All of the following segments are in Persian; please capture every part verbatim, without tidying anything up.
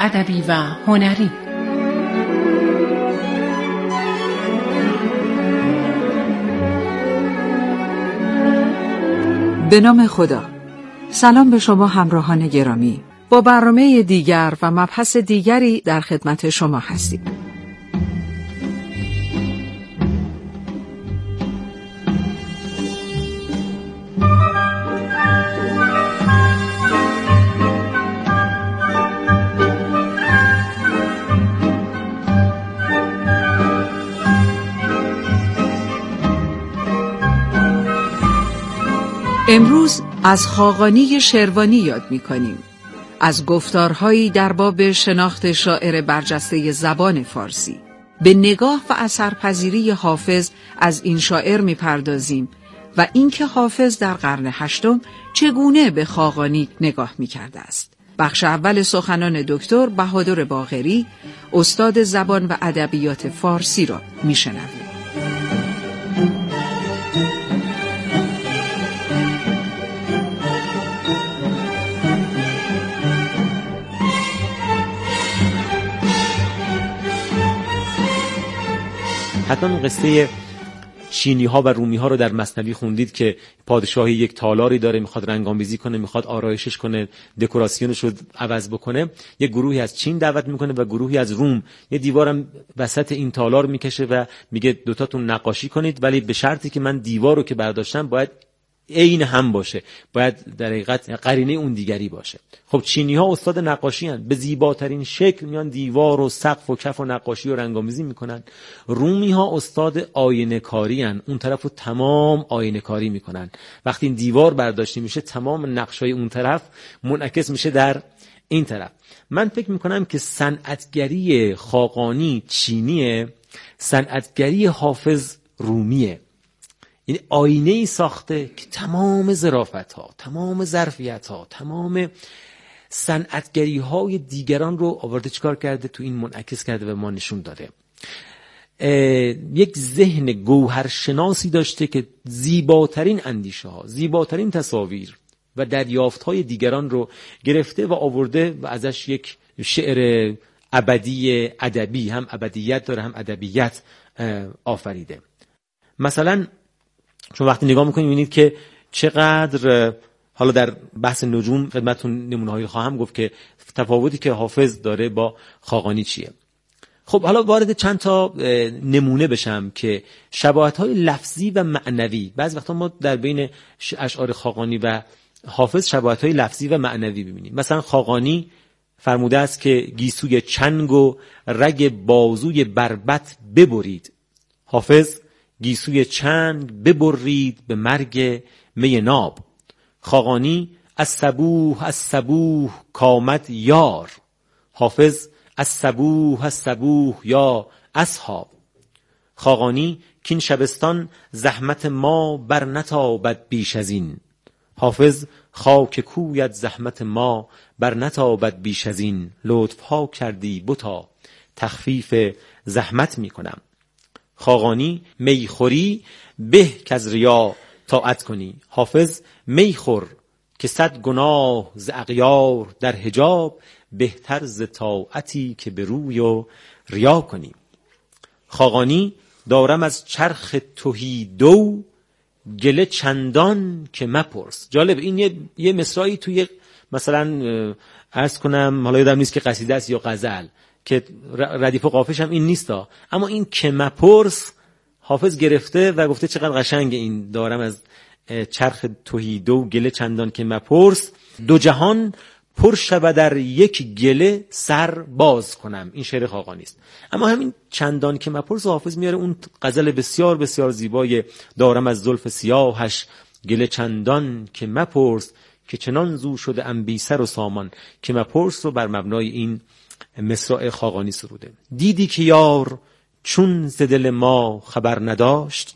ادبی و هنری. به نام خدا. سلام به شما همراهان گرامی. با برنامه دیگر و مبحث دیگری در خدمت شما هستیم. امروز از خاقانی شروانی یاد می‌کنیم. از گفتارهایی در باب شناخت شاعر برجسته زبان فارسی. به نگاه و اثرپذیری حافظ از این شاعر می‌پردازیم و اینکه حافظ در قرن هشتم چگونه به خاقانی نگاه می‌کرده است. بخش اول سخنان دکتر بهادر باقری، استاد زبان و ادبیات فارسی را می‌شنویم. حتما قصه چینی ها و رومی ها رو در مثنوی خوندید که پادشاهی یک تالاری داره، میخواد رنگ‌آمیزی کنه، میخواد آرایشش کنه، دکوراسیونش رو عوض بکنه. یک گروهی از چین دعوت میکنه و گروهی از روم. یه دیوارم وسط این تالار میکشه و میگه دوتاتون نقاشی کنید، ولی به شرطی که من دیوار رو که برداشتم باید عین هم باشه، باید در حقیقت قرینه اون دیگری باشه. خب چینی ها استاد نقاشی هستند، به زیباترین شکل میان دیوار و سقف و کف و نقاشی و رنگ‌آمیزی میکنن. رومی ها استاد آینه کاری هستند، اون طرفو تمام آینه کاری میکنن. وقتی این دیوار برداشته میشه تمام نقشای اون طرف منعکس میشه در این طرف. من فکر میکنم که صنعتگری خاقانی چینیه، صنعتگری حافظ رومیه. این آینه‌ای ساخته که تمام ظرافت‌ها، تمام ظرفیت‌ها، تمام صنعتگری‌های دیگران رو آورده چیکار کرده؟ تو این منعکس کرده و ما نشون داده. یک ذهن گوهرشناسی داشته که زیباترین اندیشه‌ها، زیباترین تصاویر و دریافت‌های دیگران رو گرفته و آورده و ازش یک شعر ابدی ادبی، هم ابدیت داره هم ادبیت، آفریده. مثلا چون وقتی نگاه میکنید میبینید که چقدر، حالا در بحث نجوم خدمتتون نمونه‌هایی خواهم گفت که تفاوتی که حافظ داره با خاقانی چیه. خب حالا وارد چند تا نمونه بشم که شباهت‌های لفظی و معنوی. بعضی وقتا ما در بین اشعار خاقانی و حافظ شباهت‌های لفظی و معنوی ببینیم. مثلا خاقانی فرموده است که گیسوی چنگ و رگ بازوی بربط ببرید. حافظ گیسوی چنگ ببرید به مرگ می ناب. خاقانی از صبوح از صبوح کامد یار. حافظ از صبوح از صبوح یا اصحاب. خاقانی کین شبستان زحمت ما بر نتابد بیش از این. حافظ خاک کویت زحمت ما بر نتابد بیش از این. لطف ها کردی بتا تخفیف زحمت می کنم. خاقانی میخوری به که از ریا طاعت کنی. حافظ میخور که صد گناه ز اغیار در حجاب، بهتر ز طاعتی که به روی و ریا کنی. خاقانی دارم از چرخ تهی دو، گله چندان که مپرس. جالب، این یه, یه مصرعی توی مثلا عرض کنم، حالا یادم نیست که قصیده است یا غزل، که ردیف و قافش هم این نیستا، اما این که مپرس حافظ گرفته و گفته چقدر قشنگ این دارم از چرخ تهی دو، گله چندان که مپرس، دو جهان پر شود در یک گله سر باز کنم. این شعر خاقانی است. اما همین چندان که مپرس حافظ میاره اون غزل بسیار بسیار زیبای دارم از زلف سیاهش گله چندان که مپرس، که چنان زو شده ام بی سر و سامان. که مپرس رو بر مبنای این مصرع خاقانی سروده. دیدی که یار چون ز دل ما خبر نداشت.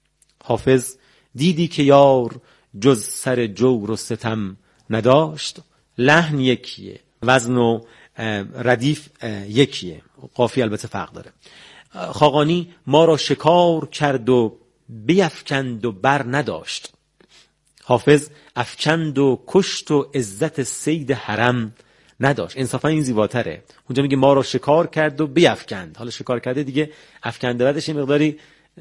حافظ دیدی که یار جز سر جور و ستم نداشت. لحن یکیه، وزن و ردیف یکیه، قافیه البته فرق داره. خاقانی ما را شکار کرد و بیفکند و بر نداشت. حافظ افکند و کشت و عزت صید حرم نداشت. انصافا این زیباتره. اونجا میگه ما رو شکار کرد و بیفکند. حالا شکار کرده دیگه افکنده بعدش یه مقداری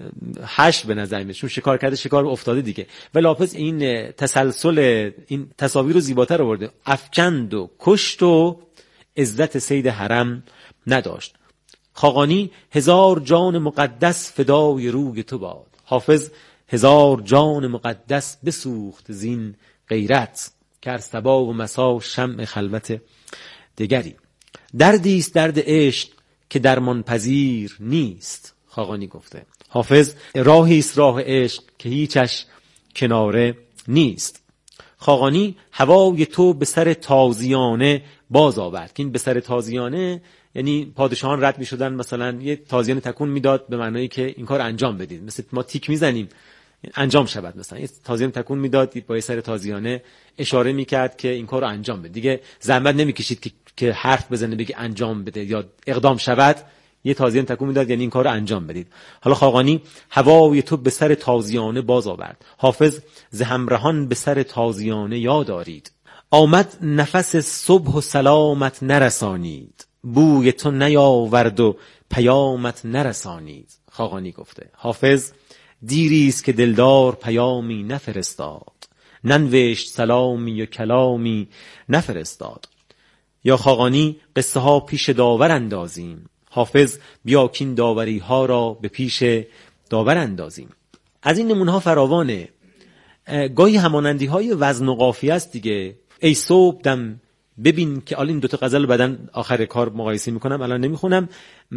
هشت به نظر میاد، چون شکار کرده شکار افتاده دیگه. ولی حافظ این تسلسل این تصاویر رو زیباتر آورده. افکند و کشت و عزت صید حرم نداشت. خاقانی هزار جان مقدس فدای روی تو باد. حافظ هزار جان مقدس بسوخت زین غیرت، که صبا و مسا شمع خلوت دگری. دردی است درد عشق که درمان پذیر نیست. خاقانی گفته حافظ راهی است راه عشق که هیچش کناره نیست. خاقانی هوای تو به سر تازیانه باز آورد. که این به سر تازیانه یعنی پادشاهان رد می شدن، مثلا یه تازیانه تکون میداد به معنی که این کار انجام بدید، مثل ما تیک میزنیم انجام شود، مثلا یه تازیانه تکون میداد با یه سر تازیانه اشاره میکرد که این کار رو انجام بده. دیگه زحمت نمیکشید که که حرف بزنه بگه انجام بده یا اقدام شود، یه تازیانه تکون میداد یعنی این کار رو انجام بدید. حالا خاقانی هوای تو به سر تازیانه باز آورد. حافظ ز همراهان به سر تازیانه یاد آرید. آمد نفس صبح و سلامت نرسانید، بوی تو نیاورد و پیامت نرسانید. خاقانی گفته حافظ دیریست که دلدار پیامی نفرستاد، ننوشت سلامی و کلامی نفرستاد. یا خاقانی قصه ها پیش داور اندازیم. حافظ بیا کین داوری ها را به پیش داور اندازیم. از این نمونه ها فراوانه. گاهی همانندی های وزن و قافیه است دیگه. ای صبح دم ببین که الان این دوتا غزل بعدن آخر کار مقایسه میکنم، الان نمیخونم.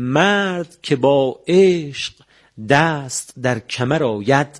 مرد که با عشق دست در کمر آید،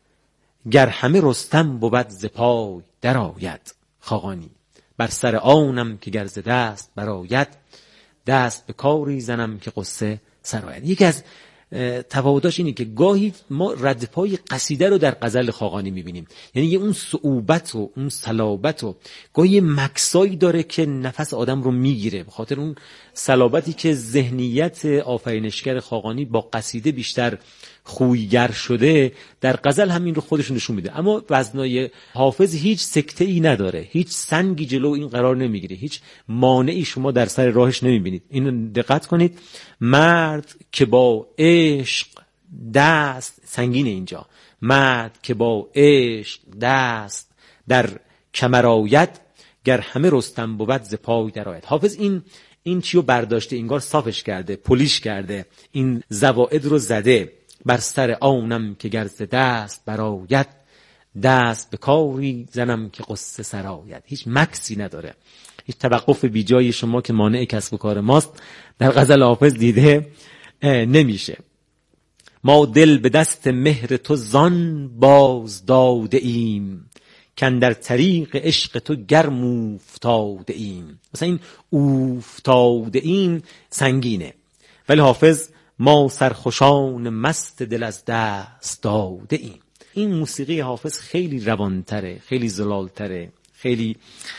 گر همه رستم بود ز پای در آید. خاقانی بر سر آنم که گر ز دست برآید، دست به کاری زنم که قصه سرآید. یکی از تفاوتاش اینه که گاهی ما ردپای قصیده رو در غزل خاقانی میبینیم، یعنی یه اون صعوبت و اون صلابت و گاهی مکسایی داره که نفس آدم رو میگیره، به خاطر اون صلابتی که ذهنیت آفرینشگر خاقانی با قصیده بیشتر خویگر شده، در غزل همین رو خودش نشون میده. اما وزنای حافظ هیچ سکته‌ای نداره، هیچ سنگی جلو این قرار نمیگیره، هیچ مانعی شما در سر راهش نمیبینید. اینو دقت کنید. مرد که با عشق دست، سنگین اینجا، مرد که با عشق دست در کمر آید، گر همه رستم بود ز پای در آید. حافظ این این چیو برداشته، انگار صافش کرده، پولیش کرده، این زوائد رو زده. بر سر آنم که گر ز دست برآید، دست به کاری زنم که قصه سرآید. هیچ مکسی نداره، هیچ توقف بی جای شما که مانع کسب و کار ماست در غزل حافظ دیده نمیشه. ما دل به دست مهر تو زان باز داده ایم، کن در طریق عشق تو گرم افتاده ایم. مثلا این افتاده ایم سنگینه، ولی حافظ ما سرخوشان مست دل از دست داده ایم. این موسیقی حافظ خیلی روانتره، خیلی زلالتره، خیلی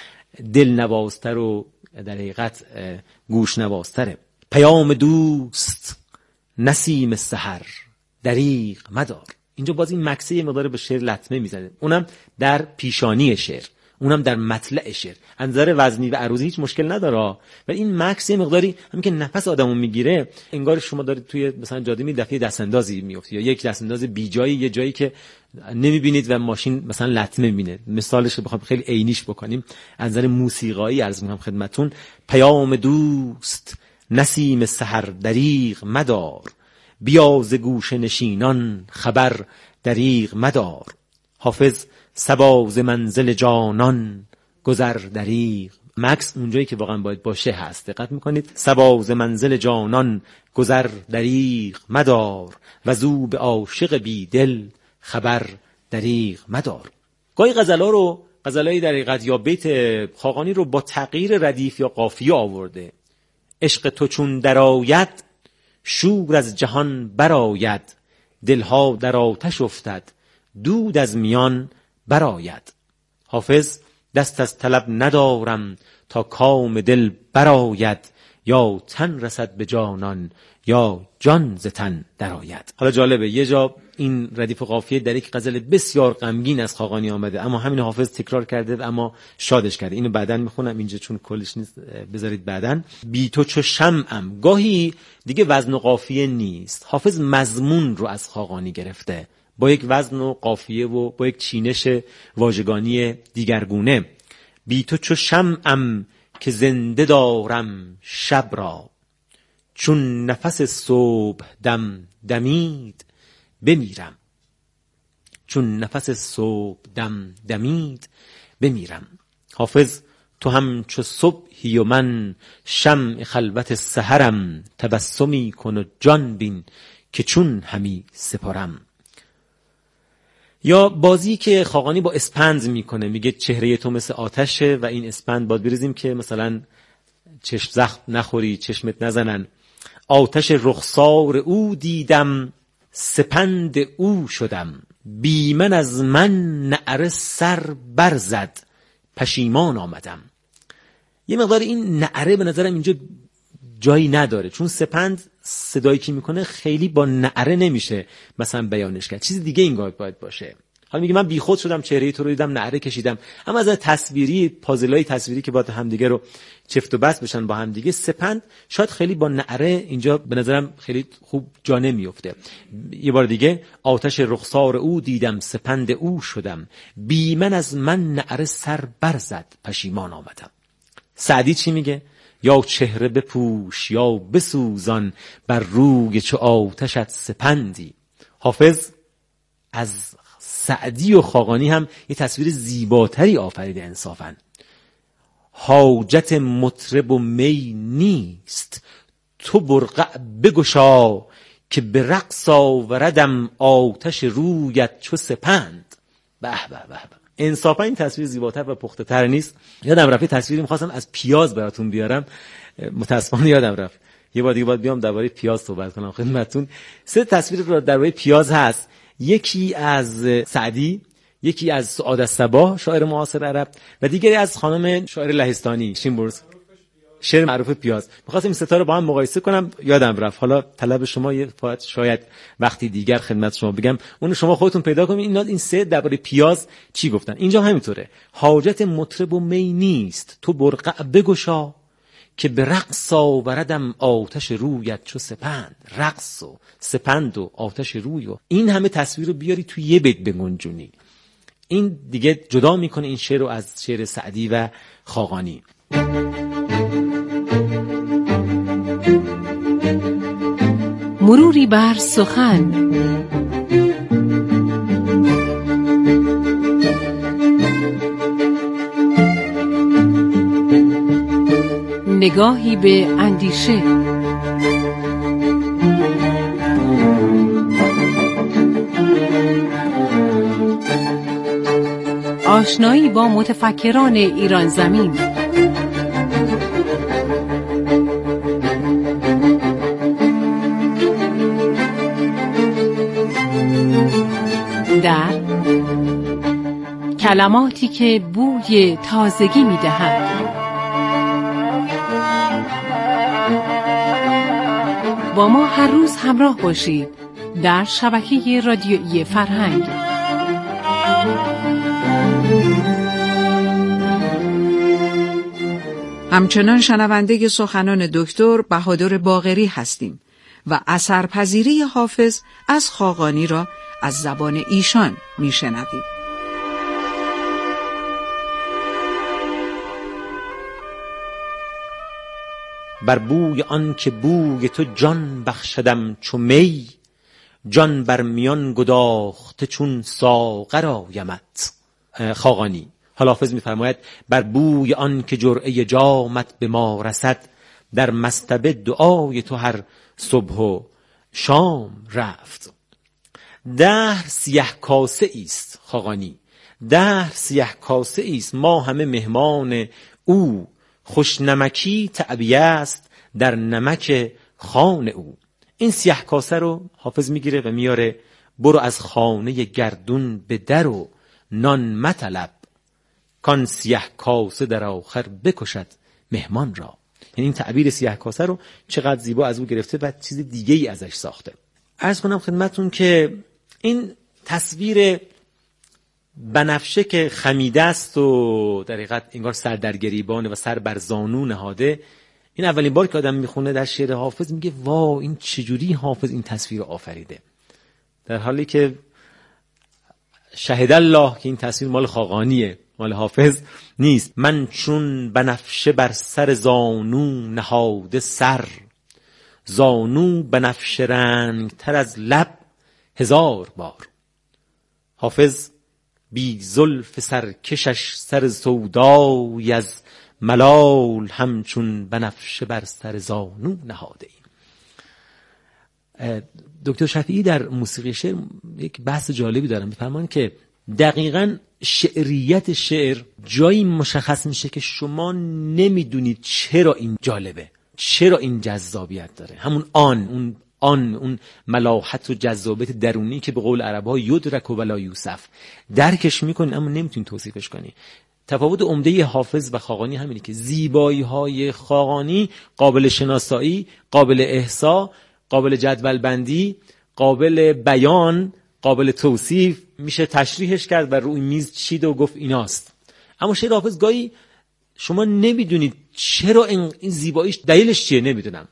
دلنوازتر و در حقیقت گوشنوازتره. پیام دوست نسیم سحر دریغ مدار. اینجا باز این مکسه یه مقدار به شعر لطمه میزنه، اونم در پیشانی شعر، اونم در مطلع شعر. از نظر وزنی و عروضی هیچ مشکل نداره، ولی این مکس یه مقداری همین که نفس آدمو میگیره، انگار شما دارید توی مثلا جاده می دفعه دست اندازی میفتی یا یک دست انداز بی جایی، یه جایی که نمیبینید و ماشین مثلا لطمه میبینه. مثالش رو بخوام خیلی عینیش بکنیم، از نظر موسیقایی عرض میکنم خدمتتون. پیام دوست نسیم سحر دریغ مدار، بیا ز گوشه نشینان خبر دریغ مدار. حافظ صبا ز منزل جانان گذر دریغ. مکس اونجایی که واقعا باید باشه هست، دقت میکنید. صبا ز منزل جانان گذر دریغ مدار، و زو به عاشق بی دل خبر دریغ مدار. گاهی غزلا رو، غزلای در حقیقت یا بیت خاقانی رو با تغییر ردیف یا قافیه آورده. عشق تو چون درآید شور از جهان برآید، دلها در آتش افتد دود از میان برآید. حافظ دست از طلب ندارم تا کام دل برآید، یا تن رسد به جانان یا جان ز تن درآید. حالا جالبه یه جا این ردیف قافیه در یک غزل بسیار غمگین از خاقانی آمده، اما همین حافظ تکرار کرده و اما شادش کرده. اینو بعداً میخونم اینجا چون کلش نیست، بذارید بعداً. بی تو چو شمعم، گاهی دیگه وزن و قافیه نیست، حافظ مضمون رو از خاقانی گرفته با یک وزن و قافیه و با یک چینش واژگانی دیگرگونه. بی تو چو شمعم که زنده دارم شب را، چون نفس صبح دم دمید بمیرم. چون نفس صبح دم دمید بمیرم. حافظ تو هم چو صبحی و من شمع خلوت سحرم، تبسمی کن و جان بین که چون همی سپارم. یا بازی که خاقانی با اسپند میکنه، میگه چهره تو مثل آتشه و این اسپند باید بریزیم که مثلا چشم زخم نخوری، چشمت نزنن. آتش رخسار او دیدم، سپند او شدم، بی من از من نعره سر برزد، پشیمان آمدم. یه مقدار این نعره به نظرم اینجا جایی نداره، چون سپند صدایی که میکنه خیلی با نعره نمیشه مثلا بیانش کرد، چیز دیگه این باید باشه. حالا میگه من بیخود شدم، چهره تو رو دیدم، نعره کشیدم. اما از تصویری، پازلای تصویری که باید همدیگه رو چفت و بست بشن با همدیگه، سپند شاید خیلی با نعره اینجا به نظرم خیلی خوب جا نمیفته. یه بار دیگه، آتش رخسار او دیدم، سپند او شدم، بی من از من نعره سر برزد، پشیمان آمدم. سعدی چی میگه؟ یا چهره بپوش یا بسوزان، بر روی چو آتشت سپندی. حافظ از سعدی و خاقانی هم یه تصویر زیباتری آفریده انصافاً. حاجت مطرب و می نیست، تو برقع بگشا، که به رقص آوردم آتش رویت چو سپند. به به به به. انصافا این تصویر زیباتر و پخته تر نیست. یادم رفت تصویری می‌خواستم از پیاز براتون بیارم، متأسفانه یادم رفت. یه بار دیگه باید بیام درباره پیاز صحبت کنم خدمتتون. سه تصویر رو درباره پیاز هست، یکی از سعدی، یکی از سعاد الصباح شاعر معاصر عرب و دیگری از خانم شاعر لهستانی شیمبورز، شعر معروف پیاز. می‌خواستم این ستا رو با هم مقایسه کنم، یادم رفت. حالا طلب شما یه فقط شاید وقتی دیگر خدمت شما بگم، اون شما خودتون پیدا کنید اینا این سه درباره پیاز چی گفتن. اینجا همینطوره. حاجت مطرب و می نیست، تو برقع بگشا، که به رقص آوردم آتش رویت چو سپند. رقص و سپند و آتش روی و این همه تصویر رو بیاری توی یه بیت بگنجونی، این دیگه جدا میکنه این شعر رو از شعر سعدی و خاقانی. مروری بر سخن. نگاهی به اندیشه. آشنایی با متفکران ایران زمین. در کلماتی که بوی تازگی می‌دهند. با ما هر روز همراه باشید در شبکه رادیویی فرهنگ. همچنان شنونده سخنان دکتر بهادر باقری هستیم و اثرپذیری حافظ از خاقانی را از زبان ایشان میشنویم. بر بوی آن که بوی تو جان بخشدم چو می، جان بر میان گداخته چون ساغر آیمت. خاقانی. حالا حافظ می‌فرماید بر بوی آن که جرعه جامت به ما رسد، در مصطبه دعای تو هر صبح و شام رفت. دهر سیه کاسه ایست. خاقانی. دهر سیه کاسه ایست، ما همه مهمان او، خوش نمکی تعبیه است در نمک خان او. این سیه کاسه رو حافظ میگیره و میاره، برو از خانه گردون به در و نان مطلب، کان سیه کاسه در آخر بکشد مهمان را. یعنی این تعبیر سیه کاسه رو چقدر زیبا از او گرفته و چیز دیگه ای ازش ساخته. عرض کنم خدمتون که این تصویر بنفشه که خمیده است و در حقیقت انگار سر در گریبانه و سر بر زانو نهاده، این اولین بار که آدم میخونه در شعر حافظ میگه وا این چجوری حافظ این تصویر رو آفریده، در حالی که شهد الله که این تصویر مال خاقانیه، مال حافظ نیست. من چون بنفشه بر سر زانو نهاده سر، زانو بنفشه رنگ تر از لب هزار بار. حافظ بی زلف سرکشش سر سودای از ملال، همچون بنفشه بر سر زانو نهاده ایم. دکتر شفیعی در موسیقی شعر یک بحث جالبی دارن، میفرمان که دقیقاً شعریت شعر جایی مشخص میشه که شما نمیدونید چرا این جالبه، چرا این جذابیت داره. همون آن اون آن اون ملاحت و جذابیت درونی که به قول عرب‌ها یدرک و ولا یوصف، درکش میکنی اما نمیتونی توصیفش کنی. تفاوت عمده حافظ و خاقانی همینه که زیبایی‌های خاقانی قابل شناسایی، قابل احصا، قابل جدول بندی، قابل بیان، قابل توصیف، میشه تشریحش کرد و روی میز چید و گفت ایناست. اما شعر حافظ گاهی شما نمیدونید چرا این زیباییش دلیلش چیه، نمیدونم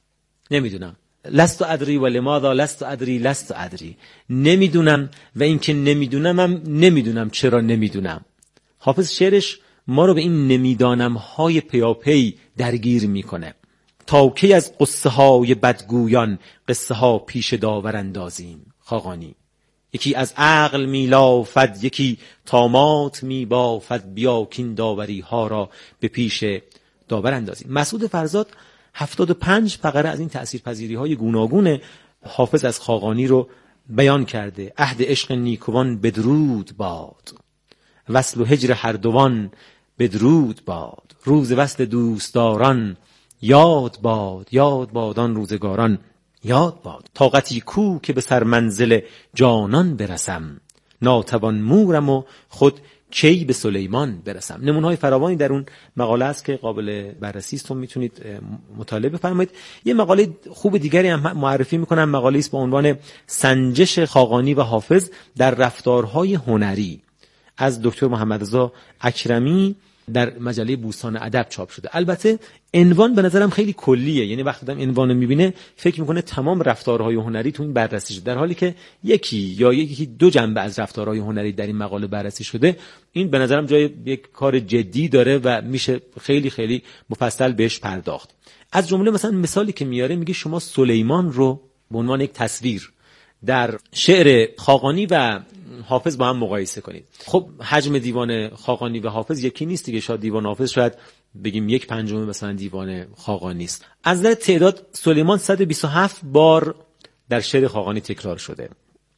نمیدونم لست ادری و لماذا لست ادری لست ادری، نمیدونم و اینکه نمیدونم هم نمیدونم چرا نمیدونم. حافظ شعرش ما رو به این نمیدانم های پیاپی درگیر میکنه. تا کی از قصه های بدگویان قصه ها پیش داور اندازیم. خاقانی یکی از عقل میلافد، یکی طامات میبافد، بیا کین داوری ها را به پیش داور اندازیم. مسعود فرزاد هفتاد و پنج فقره از این تأثیرپذیری های گوناگون حافظ از خاقانی رو بیان کرده. عهد عشق نیکوان بدرود باد، وصل و هجر هر دوان بدرود باد، روز وصل دوستداران یاد باد، یاد بادان روزگاران یاد باد. طاقتی کو که به سر منزل جانان برسم، ناتوان مورم و خود کی به سلیمان برسم. نمونه‌های فراوانی در اون مقاله است که قابل بررسی است و میتونید مطالعه بفرمایید. یه مقاله خوب دیگری هم معرفی میکنم، مقاله است با عنوان سنجش خاقانی و حافظ در رفتارهای هنری از دکتر محمد رضا اکرمی در مجله بوستان ادب چاپ شده. البته عنوان به نظرم خیلی کلیه، یعنی وقتی آدم عنوان میبینه فکر میکنه تمام رفتارهای هنری تو این بررسی شده، در حالی که یکی یا یکی دو جنبه از رفتارهای هنری در این مقاله بررسی شده. این به نظرم جای یک کار جدی داره و میشه خیلی خیلی مفصل بهش پرداخت. از جمله مثلا مثالی که میاره میگه شما سلیمان رو به عنوان یک تصویر در شعر خاقانی و حافظ با هم مقایسه کنید. خب حجم دیوان خاقانی و حافظ یکی نیست دیگه، شاید دیوان حافظ شاید بگیم یک پنجم مثلا دیوان خاقانی است. از نظر تعداد سلیمان صد و بیست و هفت بار در شعر خاقانی تکرار شده،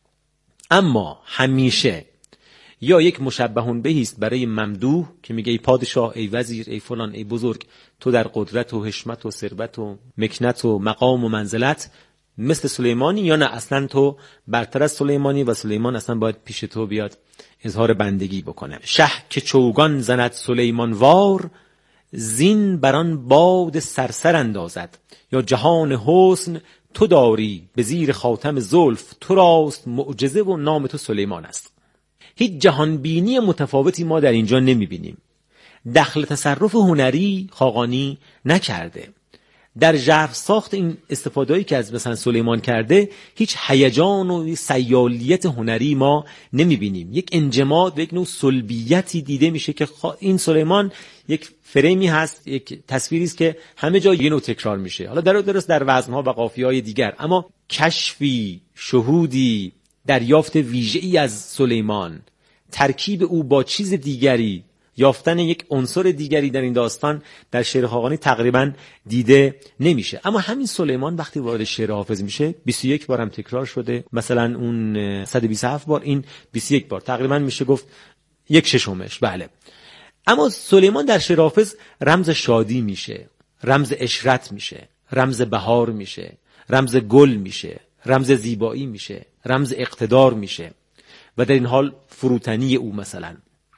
اما همیشه یا یک مشبهون بهی است برای ممدوح که میگه ای پادشاه، ای وزیر، ای فلان، ای بزرگ، تو در قدرت و حشمت و ثروت و مکنت و مقام و منزلت مثل سلیمانی، یا نه اصلا تو برتر از سلیمانی و سلیمان اصلا باید پیش تو بیاد اظهار بندگی بکنه. شه که چوگان زند سلیمان وار، زین بران باد سرسر اندازد. یا جهان حسن تو داری به زیر خاتم زلف، تو راست معجزه و نام تو سلیمان است. هیچ جهان بینی متفاوتی ما در اینجا نمی بینیم. دخل تصرف هنری خاقانی نکرده. در ژرف ساخت این استفاده‌ای که از مثلا سلیمان کرده هیچ هیجان و سیالیت هنری ما نمی‌بینیم. یک انجماد و یک نوع سلبیتی دیده میشه که این سلیمان یک فریمی هست، یک تصویری است که همه جا یه نوع تکرار میشه، حالا در درست در وزن‌ها و قافیه‌های دیگر، اما کشفی، شهودی، دریافت ویژه‌ای از سلیمان، ترکیب او با چیز دیگری، یافتن یک عنصر دیگری در این داستان در شعر خاقانی تقریبا دیده نمیشه. اما همین سلیمان وقتی وارد شعر حافظ میشه بیست و یک بار هم تکرار شده، مثلا اون صد و بیست و هفت بار، این بیست و یک بار، تقریبا میشه گفت یک ششمش. بله. اما سلیمان در شعر حافظ رمز شادی میشه، رمز عشرت میشه، رمز بهار میشه، رمز گل میشه، رمز زیبایی میشه، رمز اقتدار میشه و در این حال فروتنی او مثلا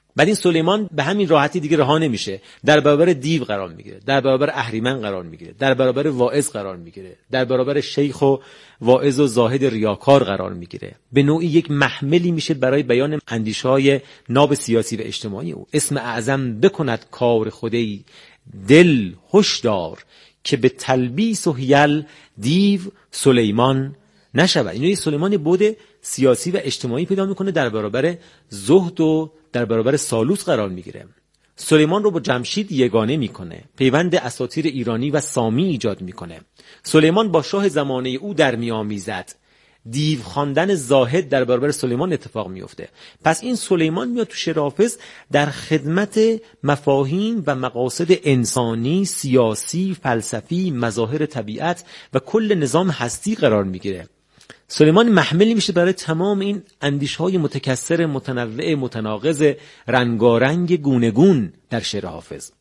بعد این سلیمان به همین راحتی دیگه رها نمیشه، در برابر دیو قرار میگیره، در برابر اهریمن قرار میگیره، در برابر واعظ قرار میگیره، در برابر شیخ و واعظ و زاهد ریاکار قرار میگیره. به نوعی یک محملی میشه برای بیان اندیشه‌های ناب سیاسی و اجتماعی او. اسم اعظم بکند کار خودی، دل هشدار که به تلبیس و حیل دیو سلیمان نشود. اینو سلیمان بود سیاسی و اجتماعی پیدا میکنه، در برابر زهد و در برابر سالوس قرار میگیره. سلیمان رو با جمشید یگانه میکنه، پیوند اساطیر ایرانی و سامی ایجاد میکنه. سلیمان با شاه زمانه او در میامیزد، دیو خواندن زاهد در برابر سلیمان اتفاق میفته. پس این سلیمان میاد تو شعر حافظ در خدمت مفاهیم و مقاصد انسانی، سیاسی، فلسفی، مظاهر طبیعت و کل نظام هستی قرار میگیره. سلیمان محملی میشه برای تمام این اندیش‌های متکثر، متنوع، متناقض، رنگارنگ، گونه‌گون در شعر حافظ.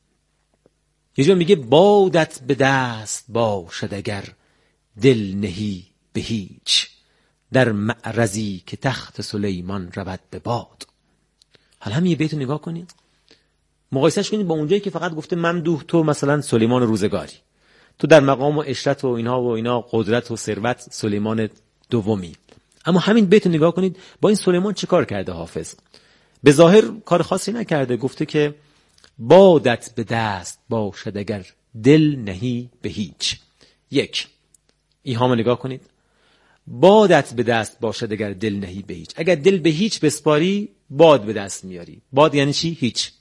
یه جا میگه بادت به دست باشد اگر دل نهی به هیچ، در معرضی که تخت سلیمان رود به باد. حالا هم یه بیتو نگاه کنید، مقایسهش کنید با اونجایی که فقط گفته ممدوح تو مثلا سلیمان روزگاری، تو در مقام و عشرت و اینها و اینا، قدرت و ثروت سلیمان دومی. اما همین بیت رو نگاه کنید، با این سلیمان چه کار کرده حافظ؟ به ظاهر کار خاصی نکرده، گفته که بادت به دست باشد اگر دل نهی به هیچ. یک، ایهام نگاه کنید، بادت به دست باشد اگر دل نهی به هیچ. اگر دل به هیچ بسپاری باد به دست میاری. باد یعنی چی؟ هیچ.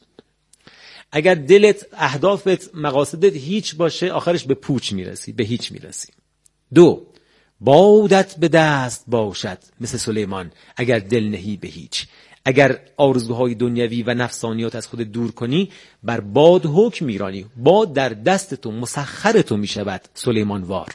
اگر دلت، اهدافت، مقاصدت هیچ باشه، آخرش به پوچ میرسی، به هیچ میرسی. دو، بادت به دست باشد مثل سلیمان اگر دل نهی به هیچ. اگر آرزوهای دنیوی و نفسانیات از خود دور کنی، بر باد حکم میرانی، باد در دست تو، مسخر تو میشود سلیمان وار.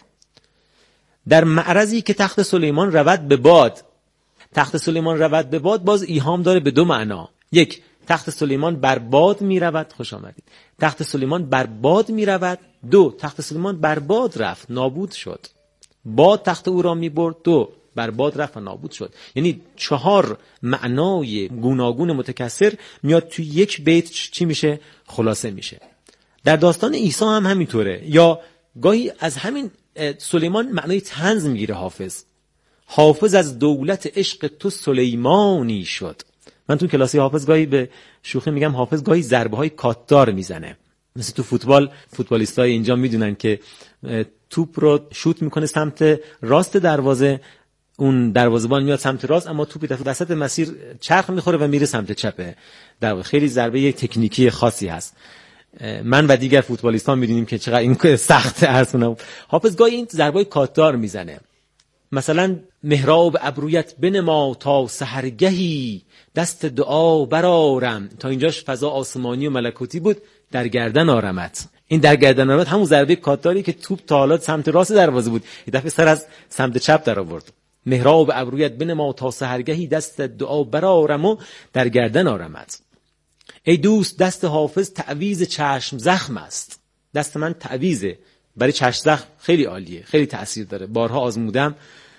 در معرضی که تخت سلیمان رود به باد، تخت سلیمان رود به باد باز ایهام داره به دو معنا. یک، تخت سلیمان بر باد می رود، خوش آمدید، تخت سلیمان بر باد می رود. دو، تخت سلیمان بر باد رفت، نابود شد. باد تخت او را می برد. دو، بر باد رفت و نابود شد. یعنی چهار معنای گوناگون متکثر میاد توی یک بیت، چی میشه؟ خلاصه میشه. در داستان عیسی هم همینطوره، یا گاهی از همین سلیمان معنای طنز میگیره حافظ. حافظ از دولت عشق تو سلیمانی شد. من تو کلاسی حافظ گاهی به شوخی میگم حافظ گاهی ضربه های کاتدار میزنه. مثل تو فوتبال، فوتبالیستای اینجا میدونن که توپ رو شوت میکنه سمت راست دروازه، اون دروازه‌بان میاد سمت راست، اما توپ در وسط مسیر چرخ میخوره و میره سمت چپ. در واقع خیلی ضربه یک تکنیکی خاصی هست. من و دیگر فوتبالیستان میدونیم که چقدر این سخته. ارسونه حافظ گاهی این ضربه کاتدار میزنه. مثلا محراب ابرویت بنما تا سحرگهی، دست دعا برارم. تا اینجاش فضا آسمانی و ملکوتی بود، در گردن آرمت. این در گردن آرمت همون ضربه کاتداری که توپ تا حالا سمت راست دروازه بود، یه دفعه سر از سمت چپ در آورد. محراب ابرویت بنما تا سحرگهی، دست دعا برارم و در گردن آرمت. ای دوست دست حافظ تعویذ چشم زخم است. دست من تعویذه برای چشم زخم، خیلی عالیه، خیلی تأثیر داره، بارها آزمودم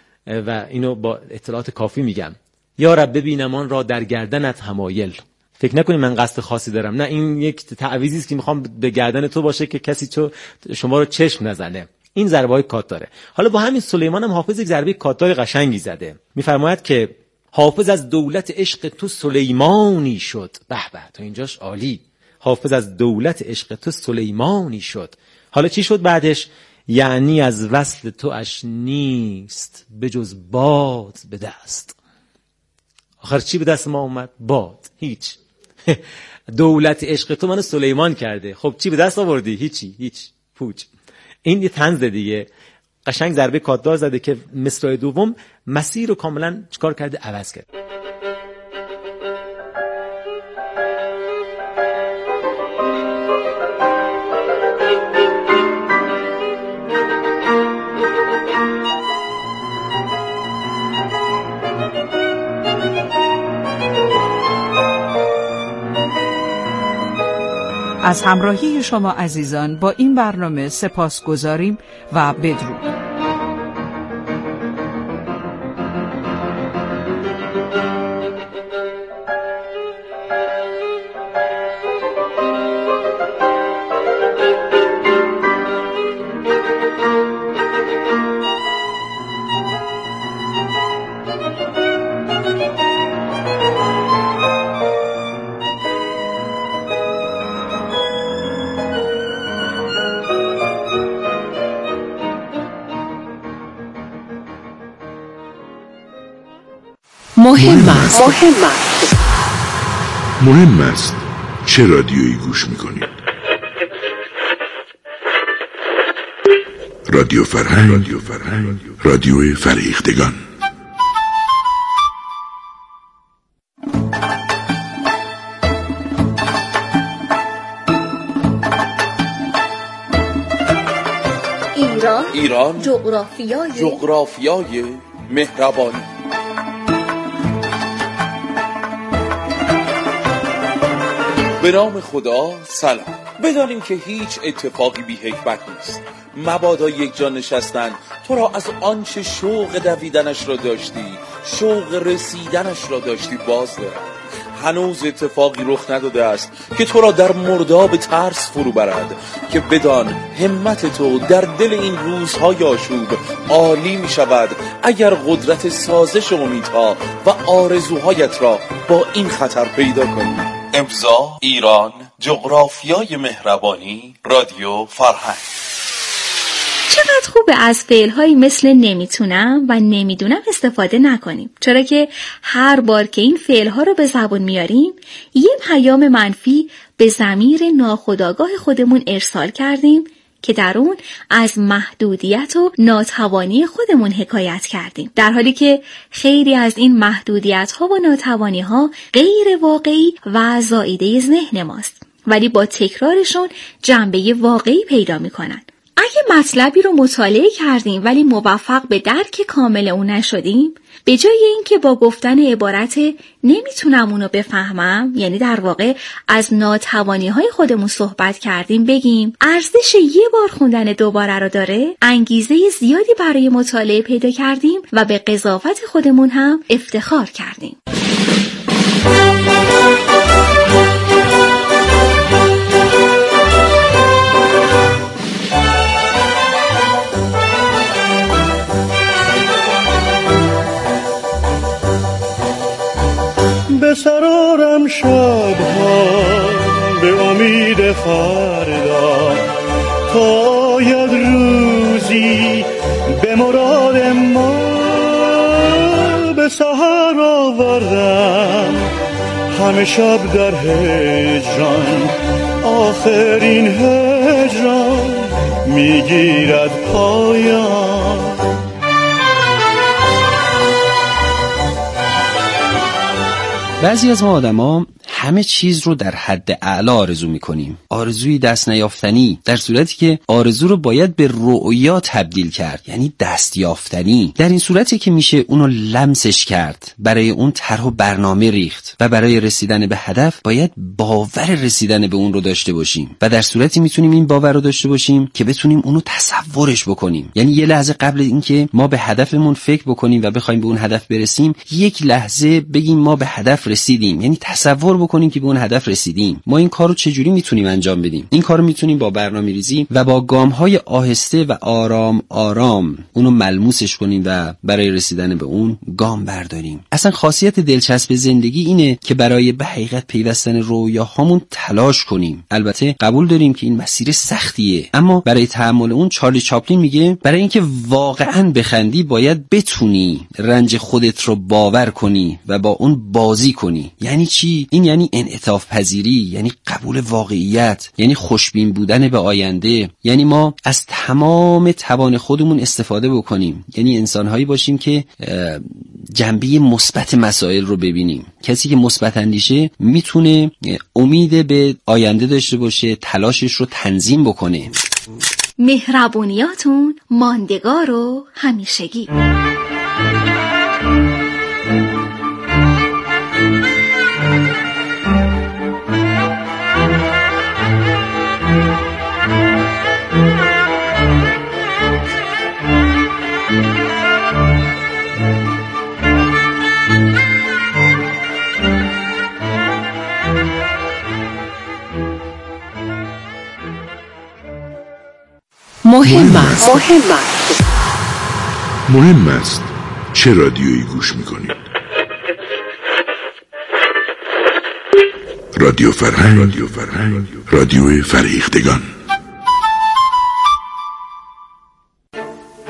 و اینو با اطلاعات کافی میگم. یا رب ببینم آن را در گردنت حمایل. فکر نکنی من قصد خاصی دارم، نه، این یک تعویذی است که میخوام به گردن تو باشه که کسی تو شما رو چشم نزنه. این ضربه های کاتداره. حالا با همین سلیمان هم حافظ یک ضربه کاتدار قشنگی زده. میفرماید که حافظ از دولت عشق تو سلیمانی شد. به به، تا اینجاش عالی. حافظ از دولت عشق تو سلیمانی شد. حالا چی شد بعدش؟ یعنی از وصل تو اش نیست به جز باد به دست. آخر چی به دست ما اومد؟ باد. هیچ. دولت عشق تو منو سلیمان کرده. خب چی به دست آوردی؟ هیچی، هیچ، پوچ. این یه طنز دیگه. قشنگ ضربه کاتدار زده که مصرع دوم مسیر رو کاملا چیکار کرده؟ عوض کرد. از همراهی شما عزیزان با این برنامه سپاسگزاریم و بدرود. مهم است. مهم است. مهم است چه رادیویی گوش میکنید؟ رادیو فرهنگ، رادیو فرهنگ، رادیو فرهیختگان. ایران ایران جغرافیای جغرافیای مهربانی. به نام خدا. سلام. بدانیم که هیچ اتفاقی بی حکمت نیست. مبادا یک جا نشستن تو را از آنچه شوق دویدنش را داشتی، شوق رسیدنش را داشتی باز دارد. هنوز اتفاقی رخ نداده است که تو را در مرداب ترس فرو برد، که بدان همت تو در دل این روزهای آشوب عالی می شود اگر قدرت سازش امیدها و آرزوهایت را با این خطر پیدا کنی. امضا ایران جغرافیای مهربانی، رادیو فرهنگ. چقدر خوبه از فعل‌هایی مثل نمیتونم و نمیدونم استفاده نکنیم، چرا که هر بار که این فعل‌ها رو به زبان میاریم یه پیام منفی به ضمیر ناخودآگاه خودمون ارسال کردیم که در اون از محدودیت و ناتوانی خودمون حکایت کردیم، در حالی که خیلی از این محدودیت‌ها و ناتوانی‌ها غیر واقعی و زائیده ذهن ماست، ولی با تکرارشون جنبه واقعی پیدا می‌کنن. اگه مطلبی رو مطالعه کردیم ولی موفق به درک کامل اون نشدیم، به جای اینکه با گفتن عبارت نمیتونم اونو بفهمم، یعنی در واقع از ناتوانی‌های خودمون صحبت کردیم، بگیم ارزش یه بار خوندن دوباره رو داره، انگیزه زیادی برای مطالعه پیدا کردیم و به قضاوت خودمون هم افتخار کردیم. به سرارم شبها به امید فردا، تا آید روزی به مراد ما. به سحر آوردم همه شب در هجران، آخرین هجران میگیرد پایان. بعضی از ما آدما همه چیز رو در حد اعلی آرزو میکنیم، آرزوی دست نیافتنی، در صورتی که آرزو رو باید به رؤیا تبدیل کرد، یعنی دست یافتنی. در این صورتی که میشه اونو لمسش کرد، برای اون طرح و برنامه ریخت و برای رسیدن به هدف باید باور رسیدن به اون رو داشته باشیم و در صورتی میتونیم این باور رو داشته باشیم که بتونیم اونو تصورش بکنیم. یعنی یه لحظه قبل اینکه ما به هدفمون فکر بکنیم و بخوایم به اون هدف برسیم، یک لحظه بگیم ما به هدف رسیدیم، یعنی تصور بکنیم که به اون هدف رسیدیم. ما این کارو چجوری میتونیم انجام بدیم؟ این کارو میتونیم با برنامه‌ریزی و با گام‌های آهسته و آرام آرام اونو ملموسش کنیم و برای رسیدن به اون گام برداریم. اصلا خاصیت دلچسب زندگی اینه که برای به حقیقت پیوستن رویاهامون تلاش کنیم. البته قبول داریم که این مسیر سختیه، اما برای تحمل اون چارلی چاپلین میگه برای اینکه واقعاً بخندی باید بتونی رنج خودت رو باور کنی و با اون بازی کنی. یعنی چی؟ این یعنی انعطاف پذیری، یعنی قبول واقعیت، یعنی خوشبین بودن به آینده، یعنی ما از تمام توان خودمون استفاده بکنیم، یعنی انسان‌هایی باشیم که جنبه مثبت مسائل رو ببینیم. کسی که مثبت اندیشه میتونه امید به آینده داشته باشه، تلاشش رو تنظیم بکنه. مهربونیاتون ماندگار و همیشگی. مهم است. مهم است. مهم است چه رادیویی گوش میکنید؟ رادیو فرهنگ، رادیو فرهنگ، رادیو فرهیختگان.